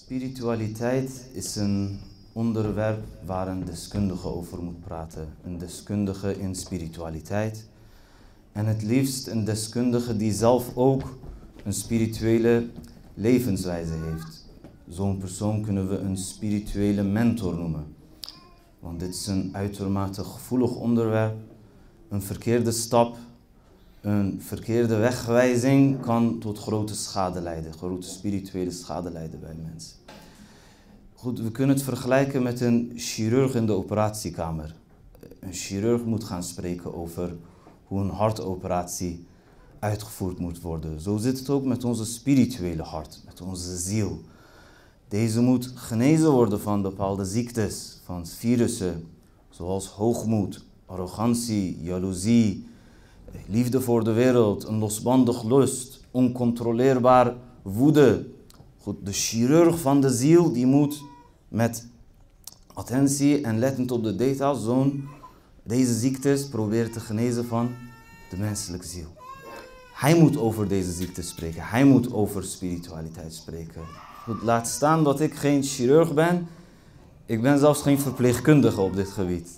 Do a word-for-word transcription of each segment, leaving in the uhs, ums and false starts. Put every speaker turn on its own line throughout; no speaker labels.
Spiritualiteit is een onderwerp waar een deskundige over moet praten. Een deskundige in spiritualiteit. En het liefst een deskundige die zelf ook een spirituele levenswijze heeft. Zo'n persoon kunnen we een spirituele mentor noemen. Want dit is een uitermate gevoelig onderwerp. Een verkeerde stap, een verkeerde wegwijzing kan tot grote schade leiden. Grote spirituele schade leiden bij mensen. Goed, we kunnen het vergelijken met een chirurg in de operatiekamer. Een chirurg moet gaan spreken over hoe een hartoperatie uitgevoerd moet worden. Zo zit het ook met onze spirituele hart, met onze ziel. Deze moet genezen worden van bepaalde ziektes, van virussen, zoals hoogmoed, arrogantie, jaloezie, liefde voor de wereld, een losbandig lust, oncontroleerbaar woede. Goed, de chirurg van de ziel die moet met attentie en lettend op de details zo'n deze ziektes proberen te genezen van de menselijke ziel. Hij moet over deze ziektes spreken. Hij moet over spiritualiteit spreken. Goed, laat staan dat ik geen chirurg ben. Ik ben zelfs geen verpleegkundige op dit gebied.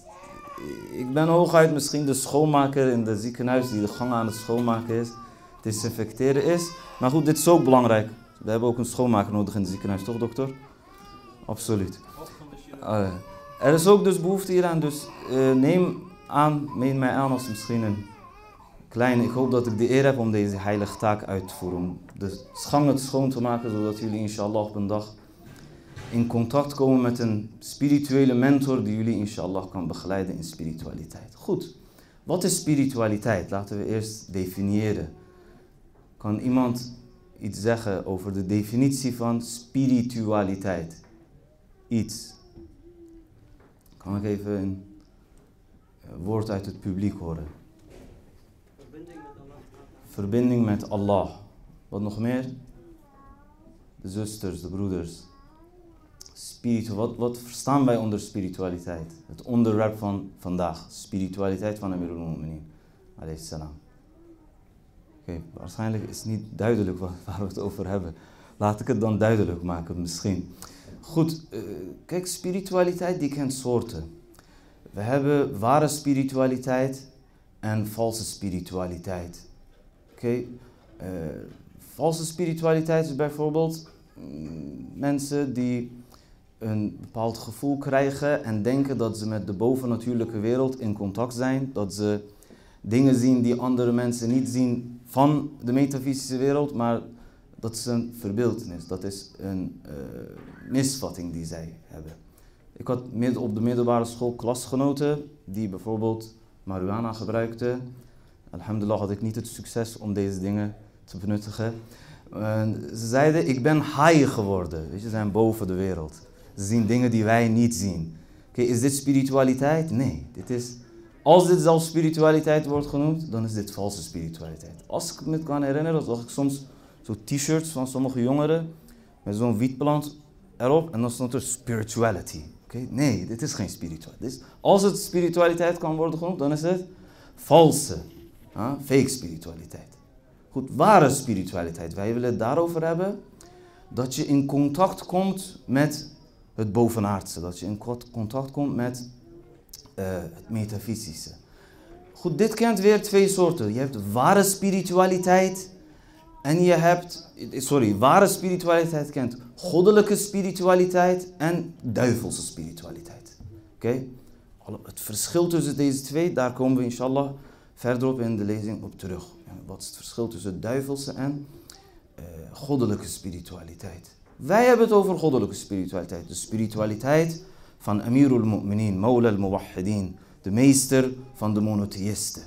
Ik ben hooguit misschien de schoonmaker in het ziekenhuis die de gang aan het schoonmaken is, desinfecteren is. Maar goed, dit is ook belangrijk. We hebben ook een schoonmaker nodig in het ziekenhuis, toch dokter? Absoluut. Uh, er is ook dus behoefte hieraan, dus uh, neem aan, neem mij aan als misschien een kleine, ik hoop dat ik de eer heb om deze heilige taak uit te voeren. Om de gangen schoon te maken, zodat jullie inshallah op een dag in contact komen met een spirituele mentor die jullie inshallah kan begeleiden in spiritualiteit. Goed, wat is spiritualiteit? Laten we eerst definiëren. Kan iemand iets zeggen over de definitie van spiritualiteit? Iets. Kan ik even een woord uit het publiek horen? Verbinding met Allah. Verbinding met Allah. Wat nog meer? De zusters, de broeders. Spiritu, wat, wat verstaan wij onder spiritualiteit? Het onderwerp van vandaag. Spiritualiteit van Amirul Mu'minin. Alayhi salam. Oké, okay, waarschijnlijk is het niet duidelijk waar, waar we het over hebben. Laat ik het dan duidelijk maken misschien. Goed, uh, kijk, spiritualiteit die kent soorten. We hebben ware spiritualiteit en valse spiritualiteit. Oké, okay? uh, valse spiritualiteit is bijvoorbeeld mm, mensen die een bepaald gevoel krijgen en denken dat ze met de bovennatuurlijke wereld in contact zijn. Dat ze dingen zien die andere mensen niet zien van de metafysische wereld, maar dat is een verbeeltenis. Dat is een uh, misvatting die zij hebben. Ik had op de middelbare school klasgenoten die bijvoorbeeld marihuana gebruikten. Alhamdulillah had ik niet het succes om deze dingen te benuttigen. Uh, ze zeiden, ik ben high geworden. Weet je, ze zijn boven de wereld. Ze zien dingen die wij niet zien. Okay, is dit spiritualiteit? Nee. Dit is, als dit zelfs spiritualiteit wordt genoemd, dan is dit valse spiritualiteit. Als ik me kan herinneren, zag ik soms zo t-shirts van sommige jongeren met zo'n wietplant erop en dan stond er spirituality. Okay? Nee, dit is geen spiritualiteit. Als het spiritualiteit kan worden genoemd, dan is het valse, huh? fake spiritualiteit. Goed, ware spiritualiteit. Wij willen het daarover hebben dat je in contact komt met het bovenaardse. Dat je in contact komt met uh, het metafysische. Goed, dit kent weer twee soorten. Je hebt ware spiritualiteit en je hebt, sorry, ware spiritualiteit kent goddelijke spiritualiteit en duivelse spiritualiteit. Oké? Okay? Het verschil tussen deze twee, daar komen we inshallah verderop in de lezing op terug. Wat is het verschil tussen duivelse en uh, goddelijke spiritualiteit? Wij hebben het over goddelijke spiritualiteit. De spiritualiteit van Amirul Mu'minin, Mawla al-Muwahhidin, de meester van de monotheïsten.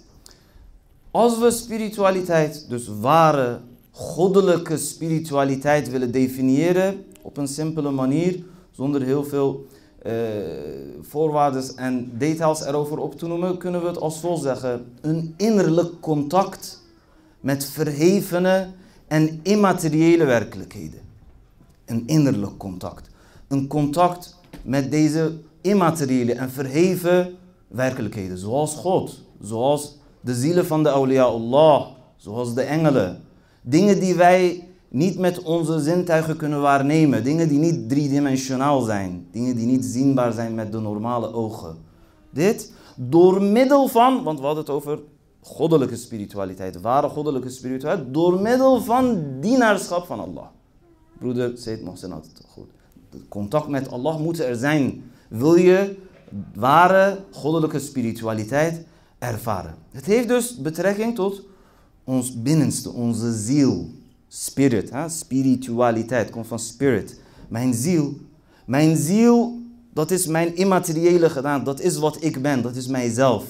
Als we spiritualiteit, dus ware goddelijke spiritualiteit willen definiëren op een simpele manier, zonder heel veel uh, voorwaarden en details erover op te noemen, kunnen we het als volgt zeggen. Een innerlijk contact met verhevene en immateriële werkelijkheden. Een innerlijk contact. Een contact met deze immateriële en verheven werkelijkheden. Zoals God, zoals de zielen van de awliya Allah, zoals de engelen. Dingen die wij niet met onze zintuigen kunnen waarnemen. Dingen die niet driedimensionaal zijn. Dingen die niet zienbaar zijn met de normale ogen. Dit door middel van, want we hadden het over goddelijke spiritualiteit, ware goddelijke spiritualiteit, door middel van dienaarschap van Allah. Broeder Said Mohsen had het goed. Contact met Allah moet er zijn. Wil je ware goddelijke spiritualiteit ervaren? Het heeft dus betrekking tot ons binnenste, onze ziel. Spirit, hè? Spiritualiteit, komt van spirit. Mijn ziel. Mijn ziel, dat is mijn immateriële gedaan. Dat is wat ik ben, dat is mijzelf.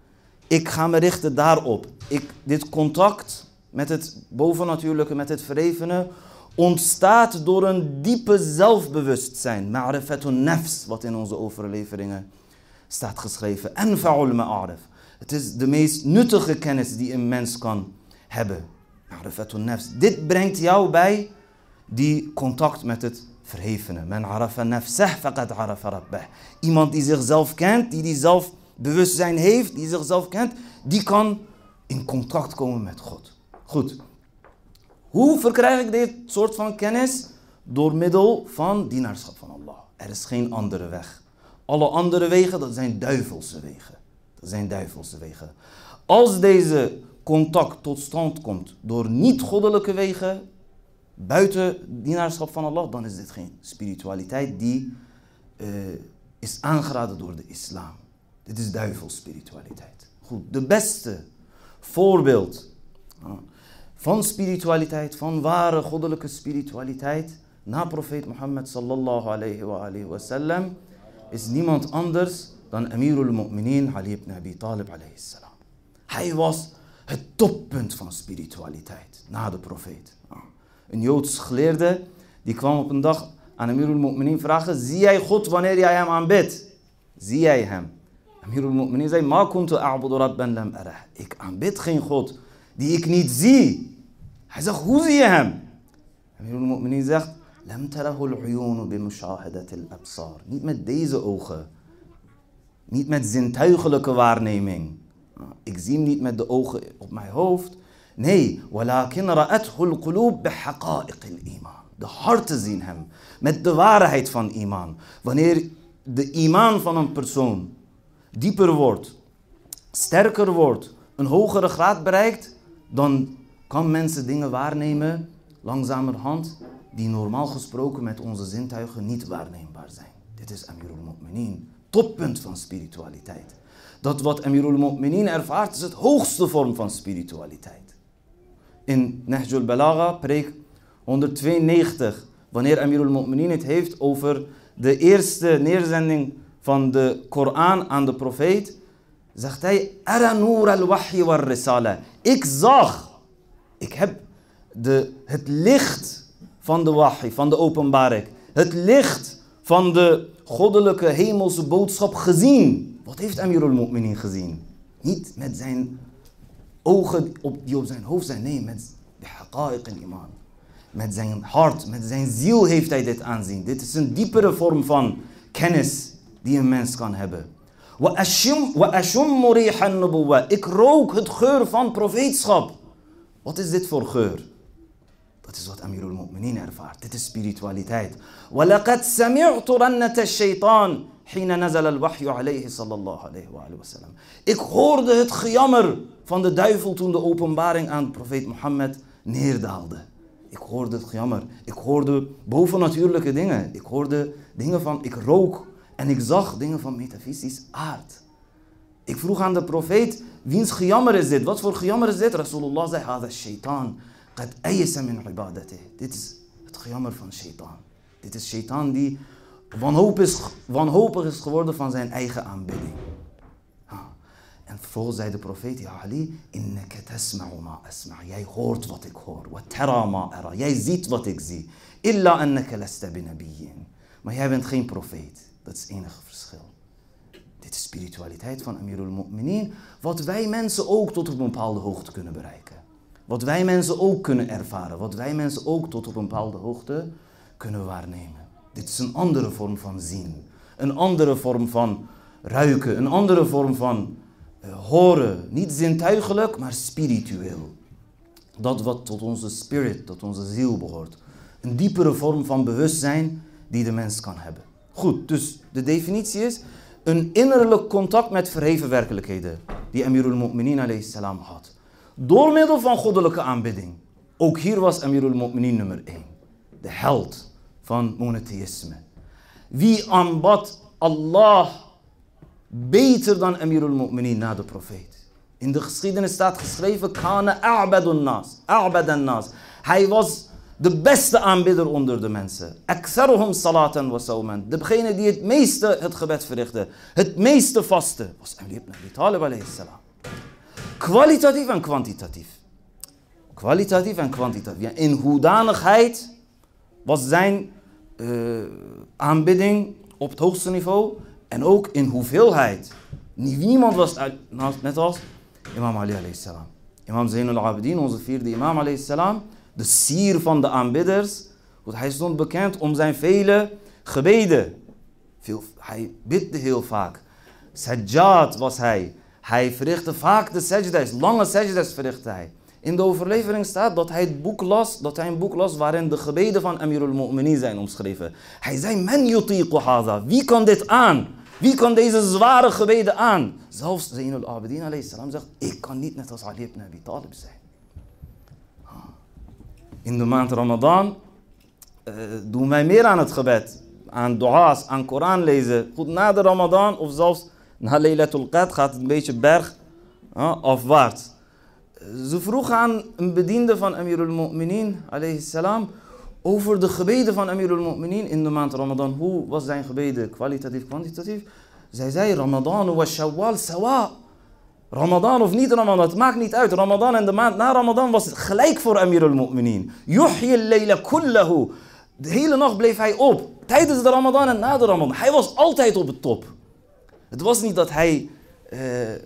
Ik ga me richten daarop. Ik, dit contact met het bovennatuurlijke, met het verhevene, ontstaat door een diepe zelfbewustzijn. Ma'rifatun nafs, wat in onze overleveringen staat geschreven. Anfa'ul ma'arif. Het is de meest nuttige kennis die een mens kan hebben. Ma'rifatun nafs. Dit brengt jou bij die contact met het verhevene. Man arafa nafsah faqad arafa rabbah. Iemand die zichzelf kent, die die zelfbewustzijn heeft, die zichzelf kent, die kan in contact komen met God. Goed. Hoe verkrijg ik dit soort van kennis? Door middel van dienaarschap van Allah. Er is geen andere weg. Alle andere wegen, dat zijn duivelse wegen. Dat zijn duivelse wegen. Als deze contact tot stand komt door niet-goddelijke wegen, buiten dienaarschap van Allah, dan is dit geen spiritualiteit die uh, is aangeraden door de islam. Dit is duivelsspiritualiteit. Goed, de beste voorbeeld uh, van spiritualiteit, van ware goddelijke spiritualiteit, na profeet Mohammed sallallahu alayhi wa alihi wa sallam, is niemand anders dan Amirul Mu'minin Ali ibn Abi Talib alayhi salam. Hij was het toppunt van spiritualiteit, na de profeet. Een Joods geleerde, die kwam op een dag aan Amirul Mu'minin vragen, zie jij God wanneer jij hem aanbidt? Zie jij hem? Amirul Mu'minin zei, ma kuntu a'budu rabban lam arah. Ik aanbid geen God die ik niet zie. Hij zegt, hoe zie je hem? Amirul Mu'minin zegt, lam tarahul uyunu bi mushahadatil absar. Niet met deze ogen. Niet met zintuigelijke waarneming. Ik zie hem niet met de ogen op mijn hoofd. Nee, walakin ra'athul qulub bi haqa'iqil iman. De harten zien hem met de waarheid van iman. Wanneer de iman van een persoon dieper wordt, sterker wordt, een hogere graad bereikt, dan kan mensen dingen waarnemen, langzamerhand, die normaal gesproken met onze zintuigen niet waarneembaar zijn. Dit is Amirul Mu'minin, toppunt van spiritualiteit. Dat wat Amirul Mu'minin ervaart is het hoogste vorm van spiritualiteit. In Nahjul Balagha, preek honderdtweeënnegentig, wanneer Amirul Mu'minin het heeft over de eerste neerzending van de Koran aan de profeet, zegt hij, Ara noor al-wahyi wa risala. Ik zag, ik heb de, het licht van de wahi, van de openbaring, het licht van de goddelijke hemelse boodschap gezien. Wat heeft Amirul Mu'minin gezien? Niet met zijn ogen op, die op zijn hoofd zijn, nee, met de haqa'iq en iman. Met zijn hart, met zijn ziel heeft hij dit aanzien. Dit is een diepere vorm van kennis die een mens kan hebben. Ik rook het geur van profeetschap. Wat is dit voor geur? Dat is wat Amirul Mu'minin ervaart. Dit is spiritualiteit. وَلَقَدْ سَمِعْتُ رَنَّةَ الشَّيْطَانِ حِينَ نَزَلَ الْوَحْيُ عَلَيْهِ صلى الله عليه وآله وسلم. Ik hoorde het gejammer van de duivel toen de openbaring aan profeet Mohammed neerdaalde. Ik hoorde het gejammer. Ik hoorde bovennatuurlijke dingen. Ik hoorde dingen van, ik rook en ik zag dingen van metafysisch aard. Ik vroeg aan de profeet, wiens gejammer is dit? Wat voor gejammer is dit? Rasulullah zei, hada shaitan. Qad aysa min ibadatih. Dit is het gejammer van shaitan. Dit is shaitan die wanhopig is, wanhopig is geworden van zijn eigen aanbidding. Ha. En vervolgens zei de profeet, ja Ali, innaka tasma'u ma asma'. Jij hoort wat ik hoor. Wa tara ma ara. Jij ziet wat ik zie. Illa annaka lasta binabiyyin. Maar jij bent geen profeet. Dat is het enige verschil. Dit is spiritualiteit van Amirul Mu'minin. Wat wij mensen ook tot op een bepaalde hoogte kunnen bereiken. Wat wij mensen ook kunnen ervaren. Wat wij mensen ook tot op een bepaalde hoogte kunnen waarnemen. Dit is een andere vorm van zien. Een andere vorm van ruiken. Een andere vorm van uh, horen. Niet zintuigelijk, maar spiritueel. dat wat tot onze spirit, tot onze ziel behoort. Een diepere vorm van bewustzijn die de mens kan hebben. Goed, dus de definitie is een innerlijk contact met verheven werkelijkheden die Amirul Mu'minin alayhi salam had. Door middel van goddelijke aanbidding. Ook hier was Amirul Mu'minin nummer één. De held van monotheïsme. Wie aanbad Allah beter dan Amirul Mu'minin na de profeet? In de geschiedenis staat geschreven, Kana a'badun nas, a'badan nas. Hij was de beste aanbidder onder de mensen. Aktharuhum salatan wa sawman. Degene die het meeste het gebed verrichtte, het meeste vaste, was Ali ibn Abi Talib alayhi salam. Kwalitatief en kwantitatief. Kwalitatief en kwantitatief. Ja, in hoedanigheid was zijn uh, aanbidding op het hoogste niveau. En ook in hoeveelheid. Niemand was net als Imam Ali alayhi salam. Imam Zain al-Abidin, onze vierde imam alayhi salam. De sier van de aanbidders. Hij stond bekend om zijn vele gebeden. Veel, hij bidde heel vaak. Sajjad was hij. Hij verrichtte vaak de sajdas. Lange sajdas verrichtte hij. In de overlevering staat dat hij, het boek las, dat hij een boek las waarin de gebeden van Amirul Mu'minin zijn omschreven. Hij zei, men yutiqu hadha. Wie kan dit aan? Wie kan deze zware gebeden aan? Zelfs Zain al-Abidin alayhi salam zegt, ik kan niet net als Ali ibn Abi Talib zijn. In de maand Ramadan uh, doen wij meer aan het gebed. Aan dua's, aan Koran lezen. Goed, na de Ramadan of zelfs na Laylatul Qadr gaat het een beetje berg uh, afwaarts. Ze vroegen aan een bediende van Amirul Mu'minin alayhi salam over de gebeden van Amirul Mu'minin in de maand Ramadan. Hoe was zijn gebeden, kwalitatief, kwantitatief? Zij zei, Ramadan wa Shawwal sawa. Ramadan of niet Ramadan, het maakt niet uit. Ramadan en de maand na Ramadan was het gelijk voor Amirul Mu'minin. Yuhyi al-layla kullahu. De hele nacht bleef hij op. Tijdens de Ramadan en na de Ramadan. Hij was altijd op de top. Het was niet dat hij, uh,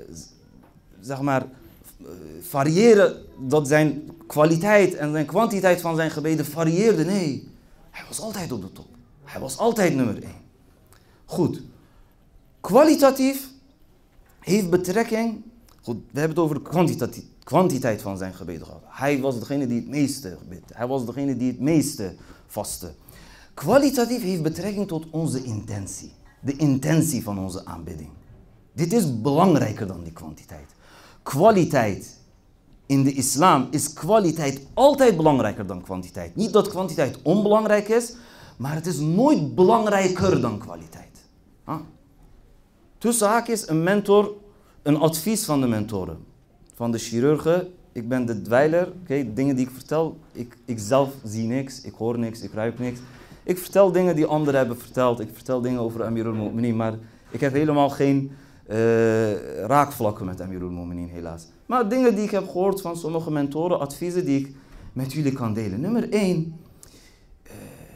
zeg maar, variëren, dat zijn kwaliteit en zijn kwantiteit van zijn gebeden varieerde. Nee, hij was altijd op de top. Hij was altijd nummer één. Goed. Kwalitatief heeft betrekking. Goed, we hebben het over de kwantiteit, kwantiteit van zijn gebeden gehad. Hij was degene die het meeste gebed. Hij was degene die het meeste vastte. Kwalitatief heeft betrekking tot onze intentie. De intentie van onze aanbidding. Dit is belangrijker dan die kwantiteit. Kwaliteit in de islam is kwaliteit altijd belangrijker dan kwantiteit. Niet dat kwantiteit onbelangrijk is, maar het is nooit belangrijker dan kwaliteit. Huh? Tussen haakjes een mentor, een advies van de mentoren. Van de chirurgen, ik ben de dweiler, okay, dingen die ik vertel, ik, ik zelf zie niks, ik hoor niks, ik ruik niks. Ik vertel dingen die anderen hebben verteld, ik vertel dingen over Amirul Mu'minin, maar ik heb helemaal geen uh, raakvlakken met Amirul Mu'minin helaas. Maar dingen die ik heb gehoord van sommige mentoren, adviezen die ik met jullie kan delen. Nummer één, uh,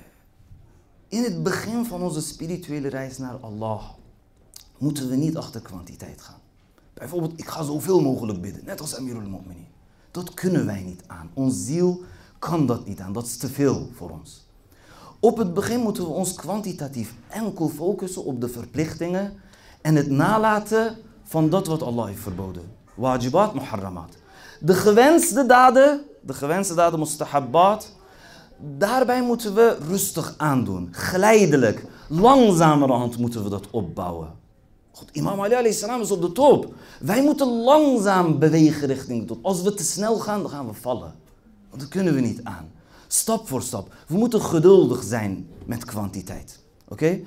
in het begin van onze spirituele reis naar Allah moeten we niet achter kwantiteit gaan. Bijvoorbeeld, ik ga zoveel mogelijk bidden, net als Amirul Mu'minin. Dat kunnen wij niet aan. Ons ziel kan dat niet aan, dat is te veel voor ons. Op het begin moeten we ons kwantitatief enkel focussen op de verplichtingen en het nalaten van dat wat Allah heeft verboden. Wajibat, muharramat. De gewenste daden, de gewenste daden mustahabbat, daarbij moeten we rustig aandoen. Geleidelijk, langzamerhand moeten we dat opbouwen. God, Imam Ali alayhi salam is op de top. Wij moeten langzaam bewegen richting de top. Als we te snel gaan, dan gaan we vallen. Want dat kunnen we niet aan. Stap voor stap. We moeten geduldig zijn met kwantiteit. Oké? Okay?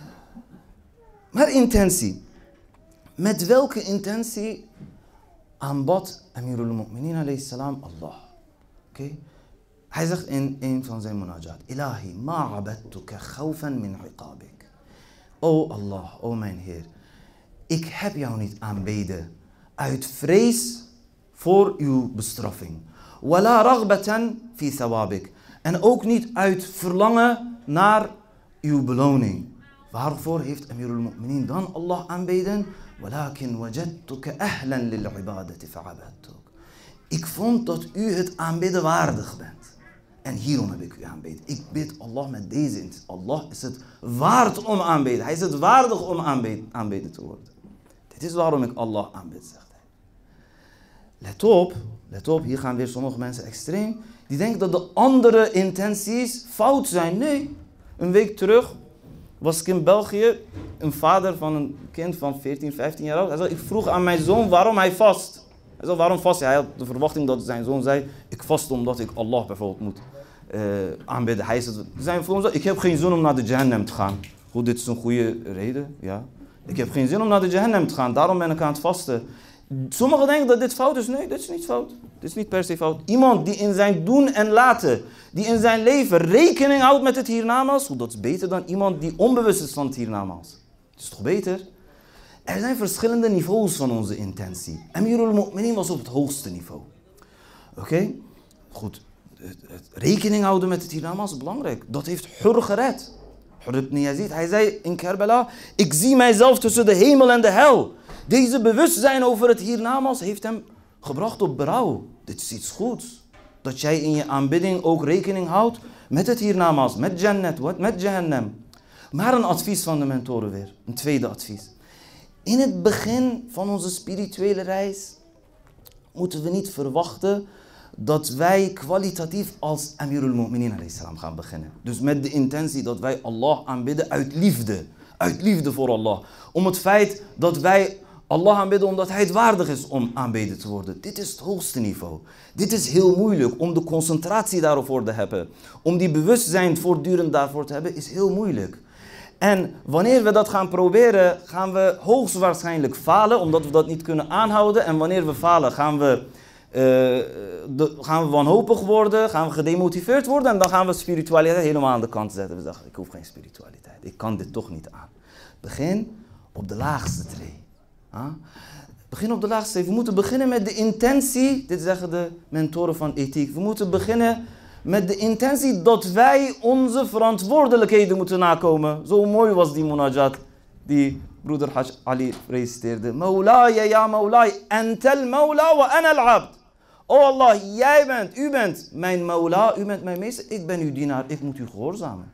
Maar intentie. Met welke intentie aanbad Amirul Mu'minin alayhi salam Allah? Oké? Okay? Hij zegt in een van zijn munajat. Ilahi ma'abadtuka khawfan min iqabik. O Allah, o mijn Heer. Ik heb jou niet aanbeden uit vrees voor uw bestraffing. Wala raghbatan fi thawabik. En ook niet uit verlangen naar uw beloning. Waarvoor heeft Amirul Mu'minin dan Allah aanbeden? Walakin wajadtuka ahlan lil ibadati fa'abadtuk. Ik vond dat u het aanbidden waardig bent. En hierom heb ik u aanbeden. Ik bid Allah met deze intentie. Allah is het waard om aanbeden. Hij is het waardig om aanbeden, aanbeden te worden. Dit is waarom ik Allah aanbid, zegt hij. let op, let op, hier gaan weer sommige mensen extreem. Die denken dat de andere intenties fout zijn. Nee, een week terug was ik in België, een vader van een kind van veertien, vijftien jaar oud. Hij zei, ik vroeg aan mijn zoon waarom hij vast. Hij zei, waarom vast? Hij had de verwachting dat zijn zoon zei, ik vast omdat ik Allah bijvoorbeeld moet uh, aanbidden. Hij zei, zijn zoon zei, ik heb geen zin om naar de Jahannam te gaan. Goed, dit is een goede reden, ja. Ik heb geen zin om naar de Jahannam te gaan, daarom ben ik aan het vasten. Sommigen denken dat dit fout is. Nee, dit is niet fout. Dit is niet per se fout. Iemand die in zijn doen en laten, die in zijn leven rekening houdt met het hiernamaals, dat is beter dan iemand die onbewust is van het hiernamaals. Het is toch beter? Er zijn verschillende niveaus van onze intentie. Amirul Mu'minin was op het hoogste niveau. Oké? Okay? Goed. Het, het rekening houden met het hiernamaals is belangrijk. Dat heeft Hur gered. Hur ibn Yazid, hij zei in Karbala, ik zie mijzelf tussen de hemel en de hel. Deze bewustzijn over het hiernamaals heeft hem gebracht op berouw. Dit is iets goeds. Dat jij in je aanbidding ook rekening houdt met het hiernamaals, met Jannat, met Jahannam. Maar een advies van de mentoren weer. Een tweede advies. In het begin van onze spirituele reis moeten we niet verwachten dat wij kwalitatief als Amirul Mu'minin alayhi salam gaan beginnen. Dus met de intentie dat wij Allah aanbidden uit liefde. Uit liefde voor Allah. Om het feit dat wij Allah aanbidden omdat hij het waardig is om aanbeden te worden. Dit is het hoogste niveau. Dit is heel moeilijk om de concentratie daarvoor te hebben. Om die bewustzijn voortdurend daarvoor te hebben is heel moeilijk. En wanneer we dat gaan proberen, gaan we hoogstwaarschijnlijk falen, omdat we dat niet kunnen aanhouden. En wanneer we falen, gaan we, uh, de, gaan we wanhopig worden, gaan we gedemotiveerd worden. En dan gaan we spiritualiteit helemaal aan de kant zetten. We zeggen, ik hoef geen spiritualiteit, ik kan dit toch niet aan. Begin op de laagste tree. Huh? Begin op de laagste tree. We moeten beginnen met de intentie, dit zeggen de mentoren van ethiek. We moeten beginnen met de intentie dat wij onze verantwoordelijkheden moeten nakomen. Zo mooi was die munajat die broeder Hajj Ali reciteerde. Maulaya ya maulay, antal maula wa ana al-abd. O Allah, jij bent, u bent mijn maula, u bent mijn meester, ik ben uw dienaar, ik moet u gehoorzamen.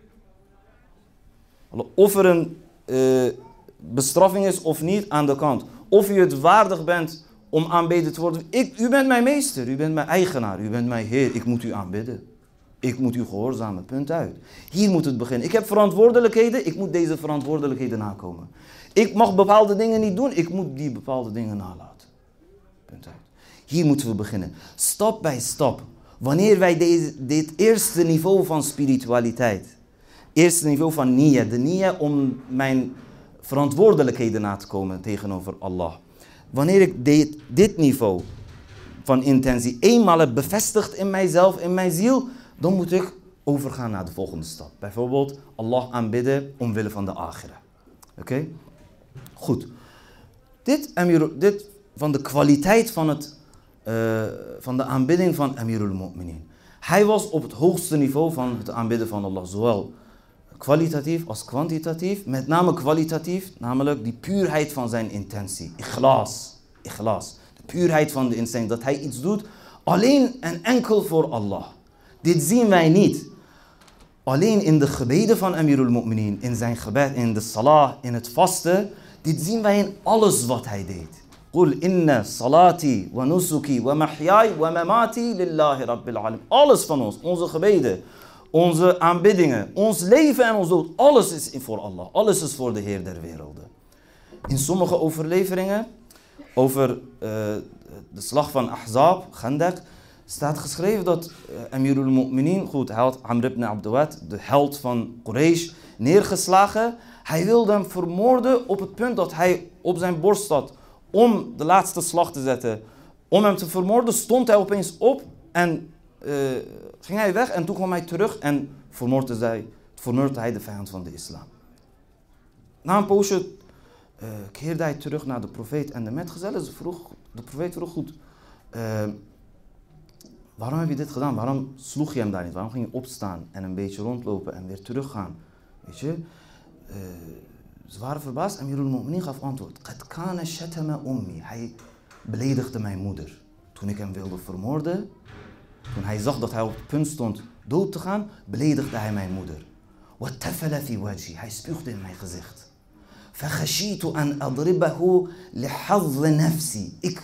Of er een uh, bestraffing is of niet, aan de kant. Of u het waardig bent om aanbeden te worden. Ik, u bent mijn meester, u bent mijn eigenaar, u bent mijn Heer. Ik moet u aanbidden. Ik moet u gehoorzamen, punt uit. Hier moet het beginnen. Ik heb verantwoordelijkheden, ik moet deze verantwoordelijkheden nakomen. Ik mag bepaalde dingen niet doen, ik moet die bepaalde dingen nalaten. Punt uit. Hier moeten we beginnen. Stap bij stap. Wanneer wij deze, dit eerste niveau van spiritualiteit, eerste niveau van niyyah, de niyyah om mijn verantwoordelijkheden na te komen tegenover Allah. Wanneer ik dit, dit niveau van intentie eenmaal heb bevestigd in mijzelf, in mijn ziel, dan moet ik overgaan naar de volgende stap. Bijvoorbeeld Allah aanbidden omwille van de akhirah. Oké? Okay? Goed. Dit, Amir, dit van de kwaliteit van, het, uh, van de aanbidding van Amirul Mu'minin. Hij was op het hoogste niveau van het aanbidden van Allah. Zowel kwalitatief als kwantitatief. Met name kwalitatief, namelijk die puurheid van zijn intentie. Ikhlas. Ikhlas. De puurheid van de intentie. Dat hij iets doet alleen en enkel voor Allah. Dit zien wij niet. Alleen in de gebeden van Amirul Mu'minin, in zijn gebed, in de salah, in het vasten. Dit zien wij in alles wat hij deed. Qul inna salati wa nusuki wa mahyai wa mamati lillahi rabbil alamin. Alles van ons, onze gebeden, onze aanbiddingen, ons leven en ons dood, alles is voor Allah. Alles is voor de Heer der werelden. In sommige overleveringen over uh, de slag van Ahzab, Khandaq, staat geschreven dat uh, Amirul Mu'minin, goed, hij had Amr ibn Abdawat, de held van Quraysh, neergeslagen. Hij wilde hem vermoorden op het punt dat hij op zijn borst zat om de laatste slag te zetten. Om hem te vermoorden stond hij opeens op en uh, ging hij weg en toen kwam hij terug en vermoordde hij, vermoordde hij de vijand van de islam. Na een poosje uh, keerde hij terug naar de profeet en de metgezellen. Vroeg, de profeet vroeg goed, uh, waarom heb je dit gedaan? Waarom sloeg je hem daar niet? Waarom ging je opstaan en een beetje rondlopen en weer teruggaan? Weet je? Uh, ze waren verbaasd en Amirul Mu'minin gaf antwoord. Qad kana shatama ummi. Hij beledigde mijn moeder. Toen ik hem wilde vermoorden, toen hij zag dat hij op het punt stond dood te gaan, beledigde hij mijn moeder. Wattafala fi wajhi. Hij spuugde in mijn gezicht. Fakhashitu an adribahu lihadh nafsi. Ik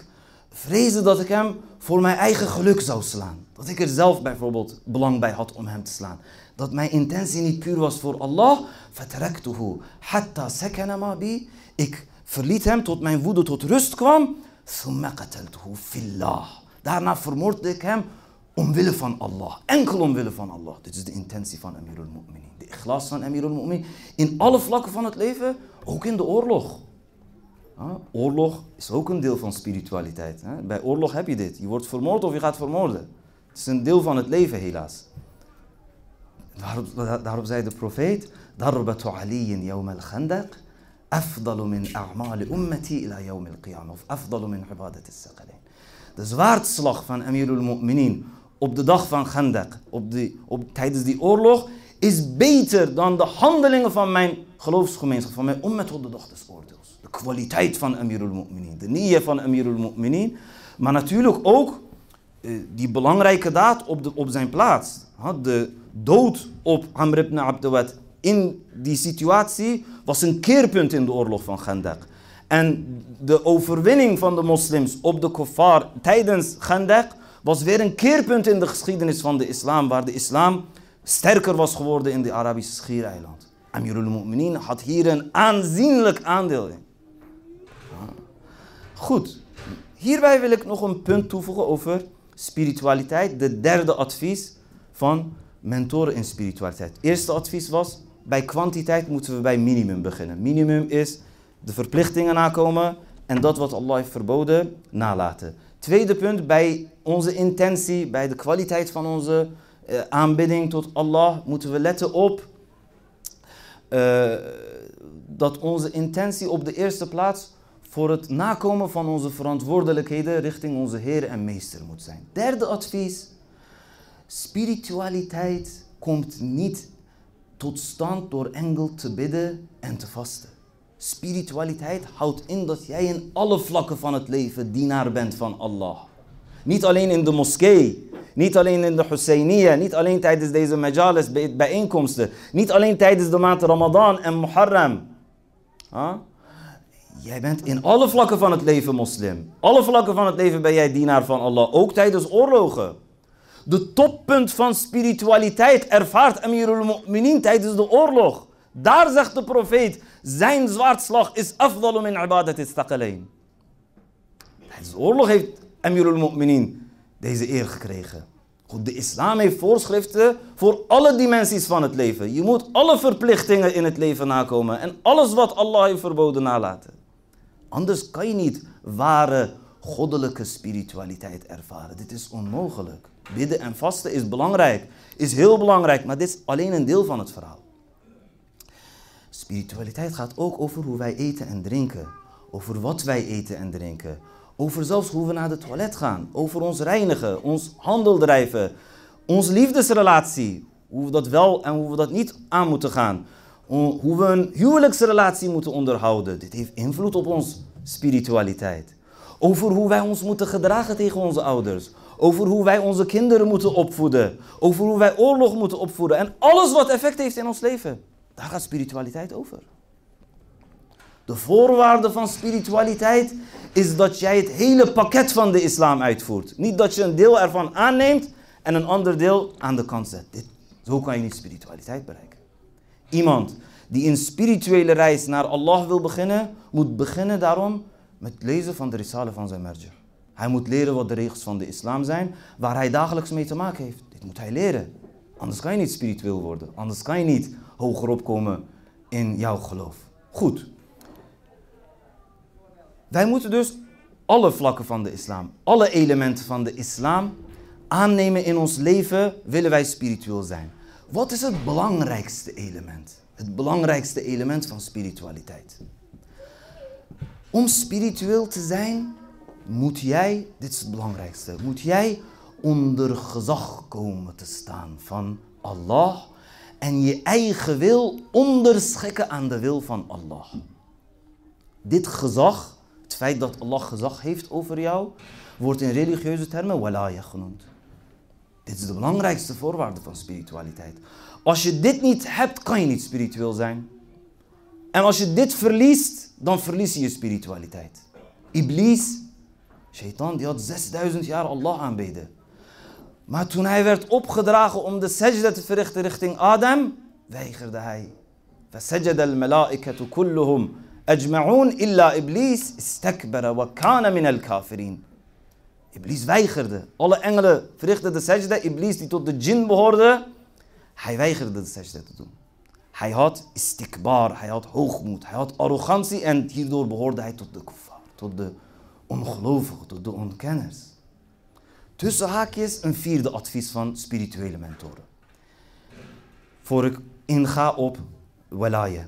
vreesde dat ik hem voor mijn eigen geluk zou slaan. Dat ik er zelf bijvoorbeeld belang bij had om hem te slaan. Dat mijn intentie niet puur was voor Allah. فَتَرَكْتُهُ حَتَّى سَكَنَ مَا بِي. Ik verliet hem tot mijn woede tot rust kwam. ثُمَّ قَتَلْتُهُ فِي اللَّهِ. Daarna vermoordde ik hem omwille van Allah. Enkel omwille van Allah. Dit is de intentie van Amirul Mu'minin. De ikhlas van Amirul Mu'minin. In alle vlakken van het leven. Ook in de oorlog. Ja, oorlog is ook een deel van spiritualiteit. Hè? Bij oorlog heb je dit. Je wordt vermoord of je gaat vermoorden. Het is een deel van het leven helaas. Daarop, daarop zei de profeet. Darbatu aliyin yawm al-khandaq. Afdalu min a'mali ummati ila yawm al-qiyamah. Of afdalu min ibadat al-saqalain. De zwaardslag van Amirul Mu'minin op de dag van Khandaq, op die, op, tijdens die oorlog, is beter dan de handelingen van mijn geloofsgemeenschap, van mijn ummet tot de dag des oordeels. De kwaliteit van Amirul Mu'minin, de niyyah van Amirul Mu'minin, maar natuurlijk ook uh, die belangrijke daad op, de, op zijn plaats. Ha, de dood op Amr ibn Abdawad in die situatie was een keerpunt in de oorlog van Khandaq. En de overwinning van de moslims op de kuffar tijdens Khandaq was weer een keerpunt in de geschiedenis van de islam, waar de islam sterker was geworden in de Arabische schiereiland. Amirul Mu'minin had hier een aanzienlijk aandeel in. Goed, hierbij wil ik nog een punt toevoegen over spiritualiteit. De derde advies van mentoren in spiritualiteit. Het eerste advies was, bij kwantiteit moeten we bij minimum beginnen. Minimum is de verplichtingen nakomen en dat wat Allah heeft verboden nalaten. Tweede punt, bij onze intentie, bij de kwaliteit van onze uh, aanbidding tot Allah, moeten we letten op uh, dat onze intentie op de eerste plaats voor het nakomen van onze verantwoordelijkheden richting onze Heer en Meester moet zijn. Derde advies, spiritualiteit komt niet tot stand door enkel te bidden en te vasten. Spiritualiteit houdt in dat jij in alle vlakken van het leven dienaar bent van Allah. Niet alleen in de moskee, niet alleen in de Husseiniya, niet alleen tijdens deze majalis bijeenkomsten, niet alleen tijdens de maand Ramadan en Muharram. Huh? Jij bent in alle vlakken van het leven moslim. Alle vlakken van het leven ben jij dienaar van Allah, ook tijdens oorlogen. De toppunt van spiritualiteit ervaart Amirul Mu'minin tijdens de oorlog. Daar zegt de profeet, zijn zwaardslag is afdalu min ibadat al-thaqalain. Tijdens de oorlog heeft Amirul Mu'minin deze eer gekregen. Goed, de islam heeft voorschriften voor alle dimensies van het leven. Je moet alle verplichtingen in het leven nakomen en alles wat Allah heeft verboden nalaten. Anders kan je niet ware goddelijke spiritualiteit ervaren. Dit is onmogelijk. Bidden en vasten is belangrijk, is heel belangrijk, maar dit is alleen een deel van het verhaal. Spiritualiteit gaat ook over hoe wij eten en drinken. Over wat wij eten en drinken. Over zelfs hoe we naar de toilet gaan. Over ons reinigen, ons handel drijven. Onze liefdesrelatie. Hoe we dat wel en hoe we dat niet aan moeten gaan. Hoe we een huwelijksrelatie moeten onderhouden. Dit heeft invloed op onze spiritualiteit. Over hoe wij ons moeten gedragen tegen onze ouders. Over hoe wij onze kinderen moeten opvoeden. Over hoe wij oorlog moeten opvoeden. En alles wat effect heeft in ons leven. Daar gaat spiritualiteit over. De voorwaarde van spiritualiteit is dat jij het hele pakket van de islam uitvoert. Niet dat je een deel ervan aanneemt en een ander deel aan de kant zet. Dit, zo kan je niet spiritualiteit bereiken. Iemand die een spirituele reis naar Allah wil beginnen, moet beginnen daarom met het lezen van de risale van zijn marja. Hij moet leren wat de regels van de islam zijn, waar hij dagelijks mee te maken heeft. Dit moet hij leren. Anders kan je niet spiritueel worden. Anders kan je niet hoger opkomen in jouw geloof. Goed. Wij moeten dus alle vlakken van de islam, alle elementen van de islam aannemen in ons leven, willen wij spiritueel zijn. Wat is het belangrijkste element? Het belangrijkste element van spiritualiteit. Om spiritueel te zijn, moet jij, dit is het belangrijkste, moet jij onder gezag komen te staan van Allah en je eigen wil onderschikken aan de wil van Allah. Dit gezag, het feit dat Allah gezag heeft over jou, wordt in religieuze termen walaya genoemd. Dit is de belangrijkste voorwaarde van spiritualiteit. Als je dit niet hebt, kan je niet spiritueel zijn. En als je dit verliest, dan verlies je je spiritualiteit. Iblis Shaitan die had zesduizend jaar Allah aanbeden. Maar toen hij werd opgedragen om de sajda te verrichten richting Adam, weigerde hij. فَسَجَدَ الْمَلَائِكَةُ كُلُّهُمْ أَجْمَعُونَ إِلَّا إِبْلِيسَ اسْتَكْبَرَ وَكَانَ مِنَ الْكَافِرِينَ. Iblis weigerde. Alle engelen verrichtten de sajda. Iblis die tot de djinn behoorde, hij weigerde de sajda te doen. Hij had istikbar, hij had hoogmoed, hij had arrogantie en hierdoor behoorde hij tot de kuffar, tot de ongelovigen, tot de ontkenners. Tussen haakjes een vierde advies van spirituele mentoren. Voor ik inga op walaya.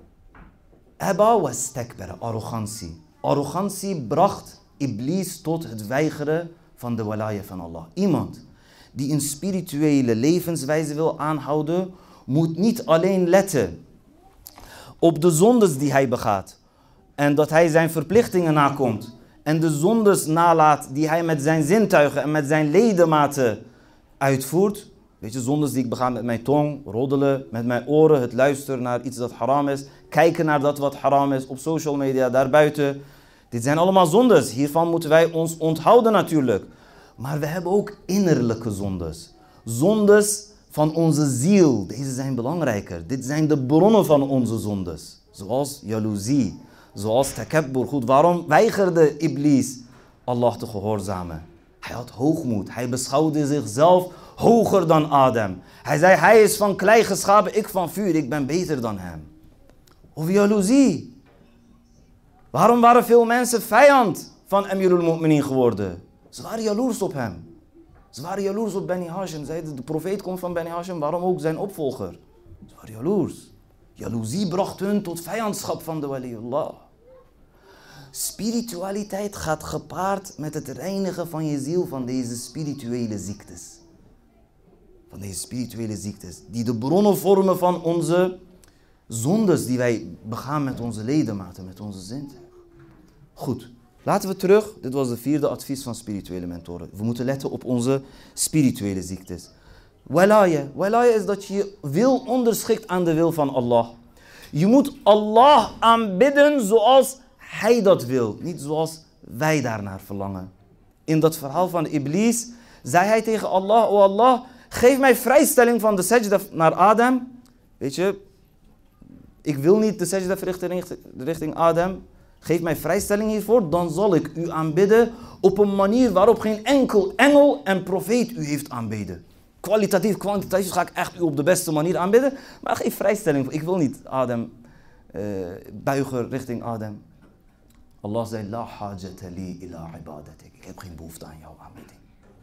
Aba wa stakbara, arrogantie. Arrogantie bracht Iblis tot het weigeren van de walaya van Allah. Iemand die een spirituele levenswijze wil aanhouden, moet niet alleen letten op de zondes die hij begaat en dat hij zijn verplichtingen nakomt en de zondes nalaat die hij met zijn zintuigen en met zijn ledematen uitvoert. Weet je, zondes die ik bega met mijn tong, roddelen met mijn oren, het luisteren naar iets dat haram is, kijken naar dat wat haram is op social media, daarbuiten. Dit zijn allemaal zondes. Hiervan moeten wij ons onthouden natuurlijk. Maar we hebben ook innerlijke zondes. Zondes van onze ziel. Deze zijn belangrijker. Dit zijn de bronnen van onze zondes. Zoals jaloezie. Zoals takabbur. Goed, waarom weigerde Iblis Allah te gehoorzamen? Hij had hoogmoed. Hij beschouwde zichzelf hoger dan Adam. Hij zei, hij is van klei geschapen, ik van vuur. Ik ben beter dan hem. Of jaloezie. Waarom waren veel mensen vijand van Amirul Mu'minin geworden? Ze waren jaloers op hem. Ze waren jaloers op Bani Hashim. Zeiden, de profeet komt van Bani Hashim, waarom ook zijn opvolger? Ze waren jaloers. Jaloezie bracht hun tot vijandschap van de waliullah. Spiritualiteit gaat gepaard met het reinigen van je ziel van deze spirituele ziektes. Van deze spirituele ziektes. Die de bronnen vormen van onze zondes die wij begaan met onze ledematen, met onze zintuigen. Goed, laten we terug. Dit was het vierde advies van spirituele mentoren. We moeten letten op onze spirituele ziektes. Walaya. Walaya is dat je je wil onderschikt aan de wil van Allah. Je moet Allah aanbidden zoals hij dat wil. Niet zoals wij daarnaar verlangen. In dat verhaal van Iblis zei hij tegen Allah, o Allah, geef mij vrijstelling van de sajda naar Adam. Weet je, ik wil niet de sajda verrichten richting Adam. Geef mij vrijstelling hiervoor, dan zal ik u aanbidden op een manier waarop geen enkel engel en profeet u heeft aanbeden. Kwalitatief, kwantitatief ga ik echt u op de beste manier aanbidden, maar geef vrijstelling. Ik wil niet Adam uh, buigen richting Adam. Allah zei, la hajata li ila ibadatik. Ik heb geen behoefte aan jouw aanbidding.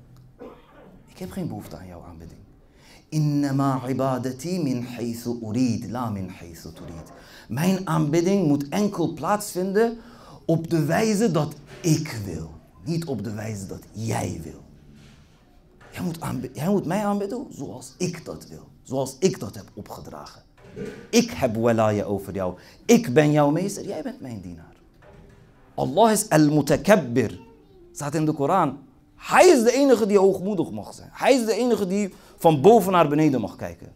Ik heb geen behoefte aan jouw aanbidding. Innama ibadati min haythu urid, la min haythu turid. Mijn aanbidding moet enkel plaatsvinden op de wijze dat ik wil. Niet op de wijze dat jij wil. Jij moet, jij moet mij aanbidden zoals ik dat wil. Zoals ik dat heb opgedragen. Ik heb walaya over jou. Ik ben jouw meester, jij bent mijn dienaar. Allah is al-mutakabbir. Staat in de Koran. Hij is de enige die hoogmoedig mag zijn. Hij is de enige die van boven naar beneden mag kijken.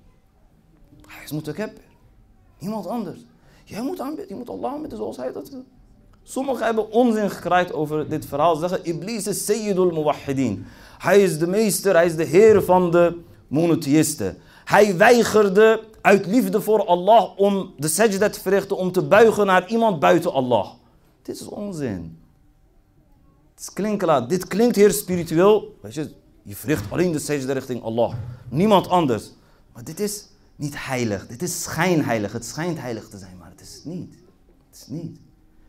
Hij is mutakabbir. Niemand anders. Jij moet aanbidden. Je moet Allah aanbidden zoals hij dat wil. Sommigen hebben onzin gekraaid over dit verhaal. Ze zeggen, Iblis is Sayyidul Muwahhidin. Hij is de meester, hij is de heer van de monotheïsten. Hij weigerde uit liefde voor Allah om de sajda te verrichten, om te buigen naar iemand buiten Allah. Dit is onzin. Het klinkt laat. Dit klinkt heel spiritueel. Weet je, je verricht alleen de sajda richting Allah. Niemand anders. Maar dit is niet heilig. Dit is schijnheilig. Het schijnt heilig te zijn, maar het is het niet. Het is niet.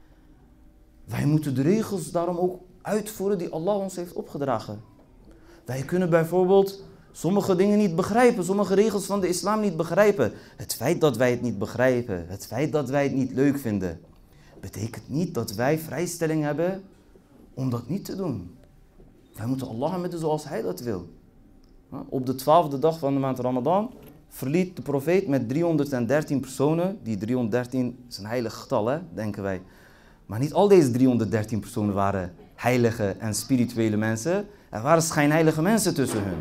Wij moeten de regels daarom ook uitvoeren die Allah ons heeft opgedragen. Wij kunnen bijvoorbeeld sommige dingen niet begrijpen. Sommige regels van de islam niet begrijpen. Het feit dat wij het niet begrijpen. Het feit dat wij het niet leuk vinden. Betekent niet dat wij vrijstelling hebben om dat niet te doen. Wij moeten Allah aanbidden zoals hij dat wil. Op de twaalfde dag van de maand Ramadan verliet de profeet met driehonderddertien personen. Die driehonderddertien is een heilig getal, hè, denken wij. Maar niet al deze driehonderddertien personen waren heilige en spirituele mensen. Er waren schijnheilige mensen tussen hun.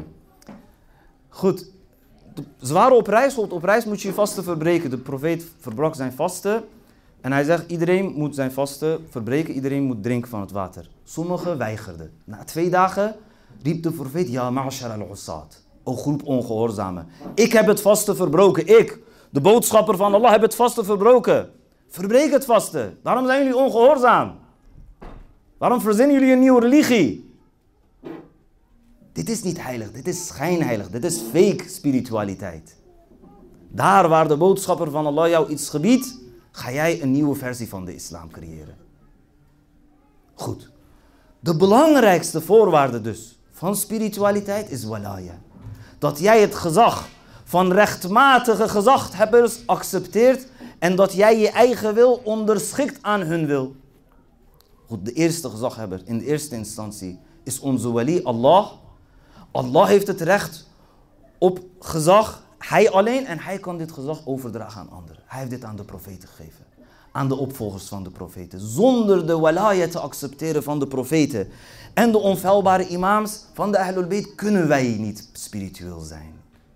Goed, ze waren op reis. Op reis moet je je vasten verbreken. De profeet verbrak zijn vasten. En hij zegt, iedereen moet zijn vasten verbreken, iedereen moet drinken van het water. Sommigen weigerden. Na twee dagen riep de profeet, ja ma'ashar al-ussat, o groep ongehoorzamen. Ik heb het vasten verbroken, ik, de boodschapper van Allah, heb het vasten verbroken. Verbreek het vasten, waarom zijn jullie ongehoorzaam? Waarom verzinnen jullie een nieuwe religie? Dit is niet heilig, dit is schijnheilig, dit is fake spiritualiteit. Daar waar de boodschapper van Allah jou iets gebiedt, ga jij een nieuwe versie van de islam creëren. Goed. De belangrijkste voorwaarde dus van spiritualiteit is walaya. Dat jij het gezag van rechtmatige gezaghebbers accepteert en dat jij je eigen wil onderschikt aan hun wil. Goed, de eerste gezaghebber in de eerste instantie is onze wali Allah. Allah heeft het recht op gezag. Hij alleen en hij kan dit gezag overdragen aan anderen. Hij heeft dit aan de profeten gegeven. Aan de opvolgers van de profeten. Zonder de walaya te accepteren van de profeten. En de onfeilbare imams van de Ahlul Bayt kunnen wij niet spiritueel zijn.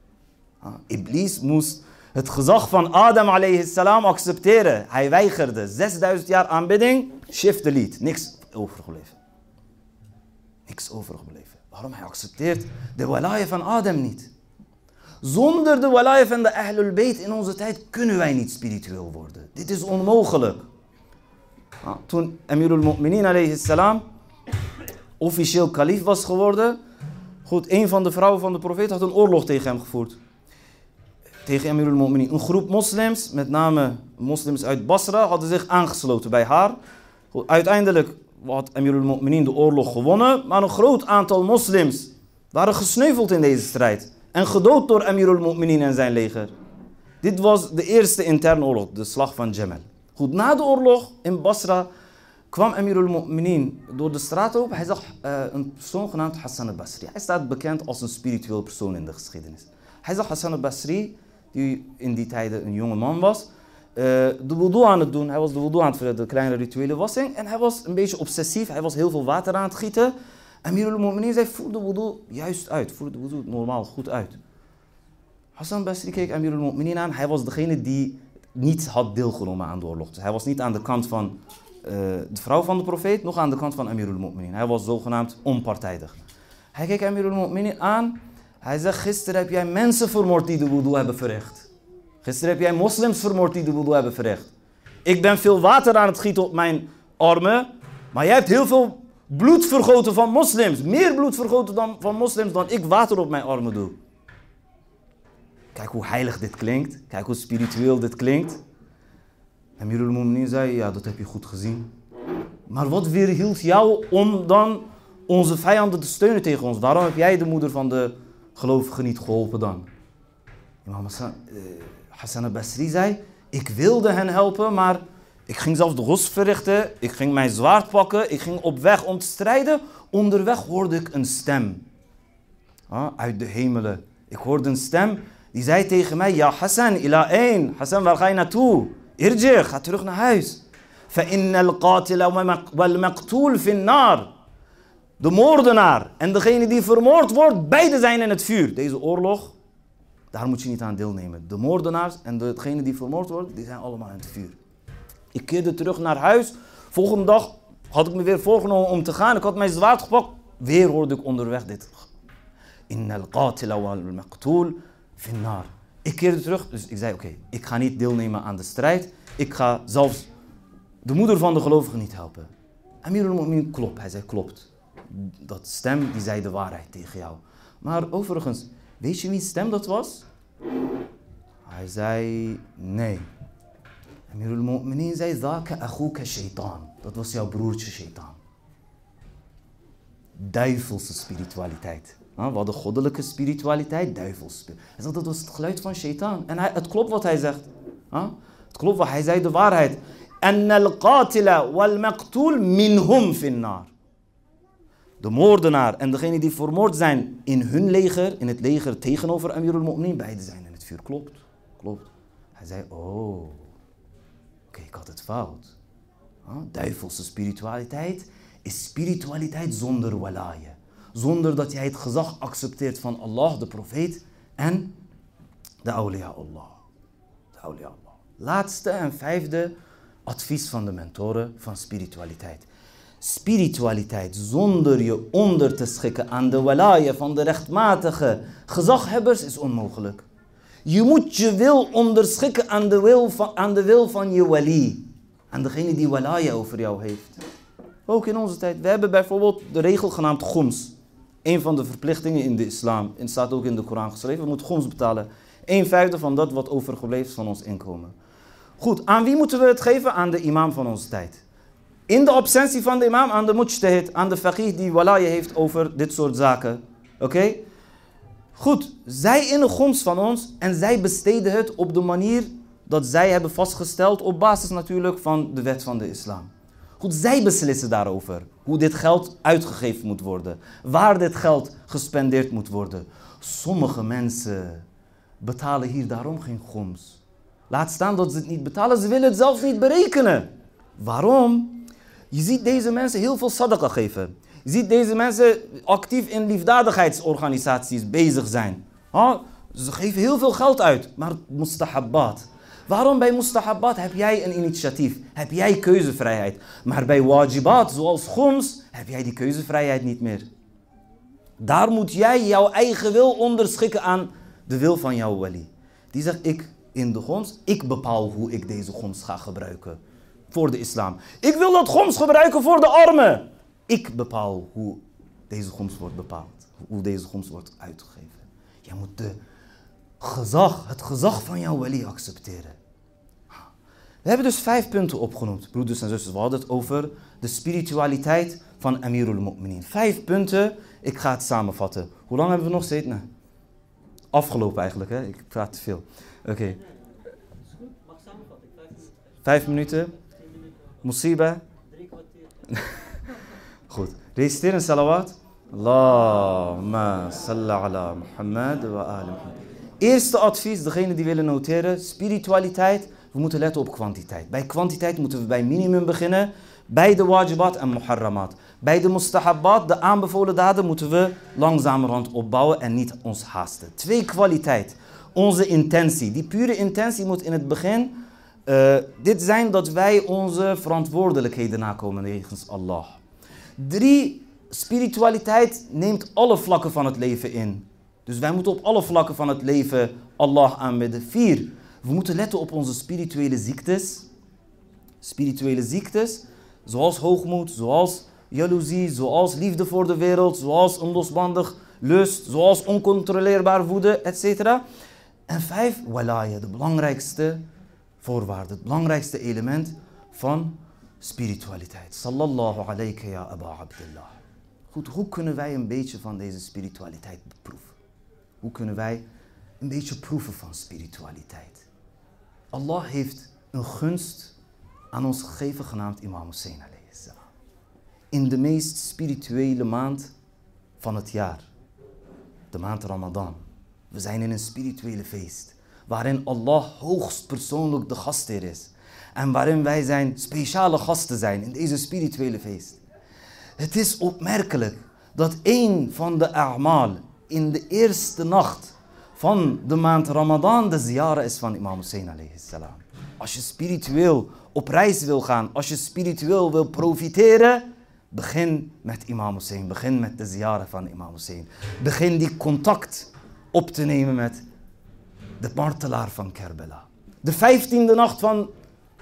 Iblis moest het gezag van Adam alayhi salam accepteren. Hij weigerde. zesduizend jaar aanbidding, shift delete. Niks overgebleven. Niks overgebleven. Waarom? Hij accepteert de walaya van Adam niet. Zonder de walaya van de Ahlul Bayt in onze tijd kunnen wij niet spiritueel worden. Dit is onmogelijk. Toen Amirul Mu'minin alayhi salam officieel kalif was geworden, goed, een van de vrouwen van de profeet had een oorlog tegen hem gevoerd. Tegen Amirul Mu'minin. Een groep moslims, met name moslims uit Basra, hadden zich aangesloten bij haar. Goed, uiteindelijk had Amirul Mu'minin de oorlog gewonnen, maar een groot aantal moslims waren gesneuveld in deze strijd. En gedood door Amirul Mu'minin en zijn leger. Dit was de eerste interne oorlog, de slag van Jamal. Goed, na de oorlog in Basra kwam Amirul Mu'minin door de straat op. Hij zag uh, een persoon genaamd Hassan al-Basri. Hij staat bekend als een spiritueel persoon in de geschiedenis. Hij zag Hassan al-Basri, die in die tijden een jonge man was, uh, de wudu aan het doen. Hij was de wudu aan het verrichten, de kleine rituele wassing. En hij was een beetje obsessief. Hij was heel veel water aan het gieten. Amirul Mu'minin zei, voer de wudu juist uit. Voer de wudu normaal goed uit. Hassan al-Basri keek Amirul Mu'minin aan. Hij was degene die niet had deelgenomen aan de oorlog. Dus hij was niet aan de kant van uh, de vrouw van de profeet, nog aan de kant van Amirul Mu'minin. Hij was zogenaamd onpartijdig. Hij keek Amirul Mu'minin aan. Hij zegt, gisteren heb jij mensen vermoord die de wudu hebben verricht. Gisteren heb jij moslims vermoord die de wudu hebben verricht. Ik ben veel water aan het gieten op mijn armen, maar jij hebt heel veel bloed vergoten van moslims. Meer bloed vergoten dan, van moslims dan ik water op mijn armen doe. Kijk hoe heilig dit klinkt. Kijk hoe spiritueel dit klinkt. Amirul Mu'minin zei, ja, dat heb je goed gezien. Maar wat weerhield jou om dan onze vijanden te steunen tegen ons? Waarom heb jij de moeder van de gelovigen niet geholpen dan? Imam Hassan, uh, Hassan al-Basri zei, ik wilde hen helpen, maar ik ging zelfs de ghusl verrichten. Ik ging mijn zwaard pakken. Ik ging op weg om te strijden. Onderweg hoorde ik een stem. Ah, uit de hemelen. Ik hoorde een stem die zei tegen mij, ja Hassan, ila een. Hassan, waar ga je naartoe? Irji, ga terug naar huis. فَإِنَّ الْقَاتِلَ وَالْمَقْتُولِ فِي النَّارِ. De moordenaar en degene die vermoord wordt, beide zijn in het vuur. Deze oorlog, daar moet je niet aan deelnemen. De moordenaars en degene die vermoord wordt, die zijn allemaal in het vuur. Ik keerde terug naar huis. Volgende dag had ik me weer voorgenomen om te gaan. Ik had mijn zwaard gepakt. Weer hoorde ik onderweg dit. Inna al-qatila wal-maqtool finnar. Ik keerde terug, dus ik zei oké, okay, ik ga niet deelnemen aan de strijd. Ik ga zelfs de moeder van de gelovigen niet helpen. Amirul Mu'minin klopt, hij zei klopt. Dat stem die zei de waarheid tegen jou. Maar overigens, weet je wie stem dat was? Hij zei nee. Amirul Mu'minin zei, Zaka akhuka shaitan. Dat was jouw broertje shaitan. Duivelse spiritualiteit. We hadden goddelijke spiritualiteit, duivelse. Hij zei, dat was het geluid van shaitan. En hij, het klopt wat hij zegt. Het klopt wat hij zei, de waarheid. Anna al-qatila wal-maqtool minhum finnar. De moordenaar en degene die vermoord zijn in hun leger, in het leger tegenover Amirul Mu'minin, beide zijn in het vuur. Klopt, klopt. Hij zei, oh, oké, okay, ik had het fout. Huh? Duivelse spiritualiteit is spiritualiteit zonder walaya. Zonder dat jij het gezag accepteert van Allah, de profeet en de awliya Allah. De awliya Allah. Laatste en vijfde advies van de mentoren van spiritualiteit. Spiritualiteit zonder je onder te schikken aan de walaya van de rechtmatige gezaghebbers is onmogelijk. Je moet je wil onderschikken aan de wil van, aan de wil van je wali. Aan degene die walaya over jou heeft. Ook in onze tijd. We hebben bijvoorbeeld de regel genaamd goms. Een van de verplichtingen in de islam. Het staat ook in de Koran geschreven. We moeten goms betalen. Een vijfde van dat wat overgebleven is van ons inkomen. Goed, aan wie moeten we het geven? Aan de imam van onze tijd. In de absentie van de imam, aan de mujtahid, aan de faqih die walaya heeft over dit soort zaken. Oké? Okay? Goed, zij in de goms van ons en zij besteden het op de manier dat zij hebben vastgesteld op basis natuurlijk van de wet van de islam. Goed, zij beslissen daarover hoe dit geld uitgegeven moet worden. Waar dit geld gespendeerd moet worden. Sommige mensen betalen hier daarom geen goms. Laat staan dat ze het niet betalen, ze willen het zelfs niet berekenen. Waarom? Je ziet deze mensen heel veel sadaqa geven. Je ziet deze mensen actief in liefdadigheidsorganisaties bezig zijn. Ha? Ze geven heel veel geld uit, maar mustahabbat. Waarom bij mustahabbat heb jij een initiatief? Heb jij keuzevrijheid? Maar bij wajibat, zoals goms, heb jij die keuzevrijheid niet meer. Daar moet jij jouw eigen wil onderschikken aan de wil van jouw wali. Die zegt, ik in de goms, ik bepaal hoe ik deze goms ga gebruiken. Voor de islam. Ik wil dat goms gebruiken voor de armen. Ik bepaal hoe deze goms wordt bepaald. Hoe deze goms wordt uitgegeven. Jij moet de gezag, het gezag van jouw wali accepteren. We hebben dus vijf punten opgenoemd, broeders en zusters. We hadden het over de spiritualiteit van Amirul Mu'minin. Vijf punten, ik ga het samenvatten. Hoe lang hebben we nog steeds? Nee. Afgelopen eigenlijk, hè? Ik praat te veel. Oké. Okay.
Mag samenvatten, vijf minuten.
Vijf minuten. Musiba.
Drie kwartier.
Goed. Reciteer een salawat. Allahumma salli ala Muhammad wa ali Muhammad. Eerste advies, degene die willen noteren, spiritualiteit. We moeten letten op kwantiteit. Bij kwantiteit moeten we bij minimum beginnen. Bij de wajibat en muharramat. Bij de mustahabbat, de aanbevolen daden, moeten we langzamerhand opbouwen en niet ons haasten. Twee, kwaliteit. Onze intentie. Die pure intentie moet in het begin uh, dit zijn dat wij onze verantwoordelijkheden nakomen jegens Allah. Drie, spiritualiteit neemt alle vlakken van het leven in. Dus wij moeten op alle vlakken van het leven Allah aanbidden. Vier, we moeten letten op onze spirituele ziektes. Spirituele ziektes, zoals hoogmoed, zoals jaloezie, zoals liefde voor de wereld, zoals onlosbandig lust, zoals oncontroleerbaar woede, et cetera. En vijf, walaya, de belangrijkste voorwaarde, het belangrijkste element van spiritualiteit. Sallallahu alayka ya Aba Abdullah. Goed, hoe kunnen wij een beetje van deze spiritualiteit beproeven? Hoe kunnen wij een beetje proeven van spiritualiteit? Allah heeft een gunst aan ons gegeven genaamd Imam Hussein alayhi salam. In de meest spirituele maand van het jaar. De maand Ramadan. We zijn in een spirituele feest. Waarin Allah hoogst persoonlijk de gastheer is. En waarin wij zijn speciale gasten zijn in deze spirituele feest. Het is opmerkelijk dat een van de a'mal in de eerste nacht van de maand Ramadan de ziyara is van Imam Hussein alayhi salam. Als je spiritueel op reis wil gaan, als je spiritueel wil profiteren, begin met Imam Hussein, begin met de ziyara van Imam Hussein. Begin die contact op te nemen met de martelaar van Kerbela. De vijftiende nacht van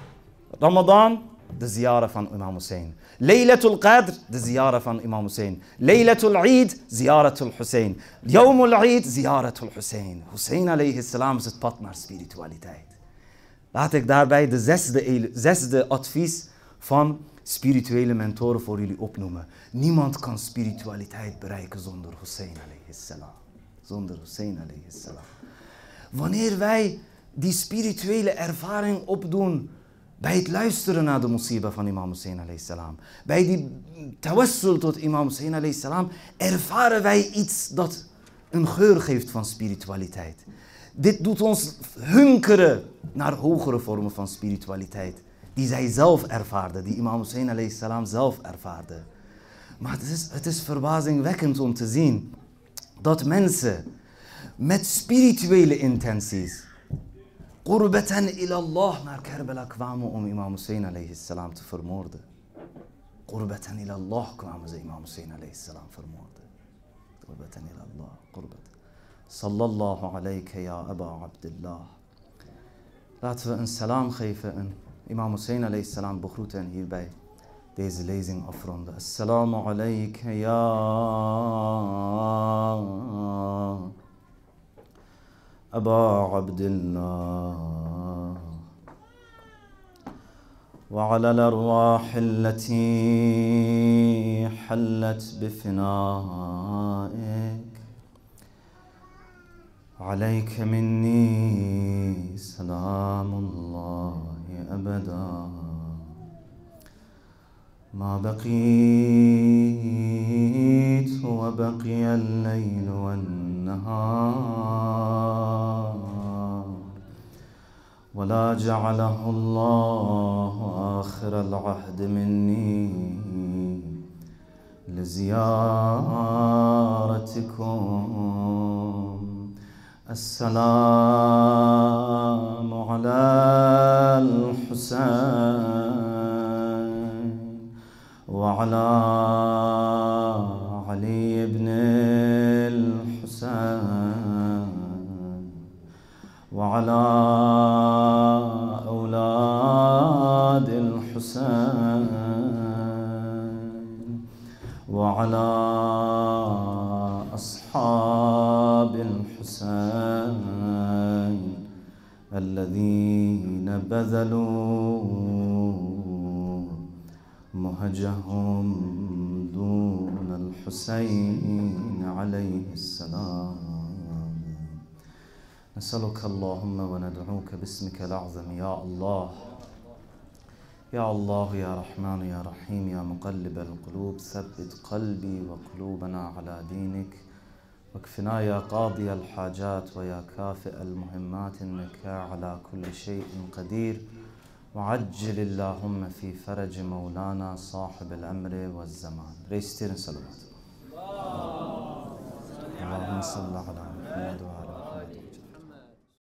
Ramadan, de ziyara van Imam Hussein. Laylatul Qadr, de ziyara van Imam Hussein. Laylatul Eid, ziyaratul Hussein. Yawmul Eid, ziyaratul Hussein. Hussein alayhi salam is het pad naar spiritualiteit. Laat ik daarbij de zesde, zesde advies van spirituele mentoren voor jullie opnoemen. Niemand kan spiritualiteit bereiken zonder Hussein alayhi salam. Zonder Hussein alayhi salam. Wanneer wij die spirituele ervaring opdoen bij het luisteren naar de musiba van Imam Hussein alayhi salam, bij die tawassul tot Imam Hussein alayhi salam, ervaren wij iets dat een geur geeft van spiritualiteit. Dit doet ons hunkeren naar hogere vormen van spiritualiteit, die zij zelf ervaarden, die Imam Hussein alayhi salam zelf ervaarde. Maar het is, het is verbazingwekkend om te zien dat mensen met spirituele intenties Qurbeten ilallah naar Kerbela kwamen om imam Hussein alayhi salam te vermoorden. Qurbeten ilallah kwamen ze imam Hussein alayhi salam vermoorden. Qurbeten ilallah, qurbeten. Sallallahu alayka ya Aba Abdullah. Laten we een salam geven en imam Hussein alayhi salam begroeten en hierbij deze lezing afronden. Assalamu alayka ya Aba Abdullah wa ala al-arwah allati hallat bifinaik عليك مني سلام الله أبدا ما بقيت وبقي الليل والنهار ولا جعله الله آخر العهد مني لزيارتكم. السلام على الحسين وعلى علي بن الحسين وعلى أولاد الحسين وعلى أصحاب الحسين الذين بذلوا مهجهم دون الحسين عليه السلام. نسألك اللهم وندعوك باسمك الأعظم يا الله يا الله يا رحمن يا رحيم يا مقلب القلوب ثبت قلبي وقلوبنا على دينك واكفنا يا قاضي الحاجات ويا كافئ المهمات إنك على كل شيء قدير وعجل اللهم في فرج مولانا صاحب الأمر والزمان. ريستيرن صلوات اللهم صل على محمد وعلى